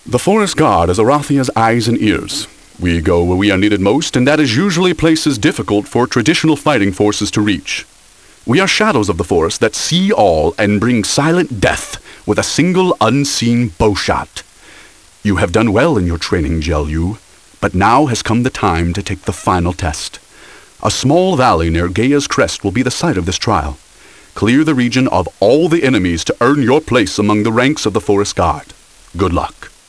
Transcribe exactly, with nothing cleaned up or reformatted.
The Forest Guard is Arathia's eyes and ears. We go where we are needed most, and that is usually places difficult for traditional fighting forces to reach. We are shadows of the forest that see all and bring silent death with a single unseen bowshot. You have done well in your training, Jiaoyu, but now has come the time to take the final test. A small valley near Gaia's Crest will be the site of this trial. Clear the region of all the enemies to earn your place among the ranks of the Forest Guard. Good luck.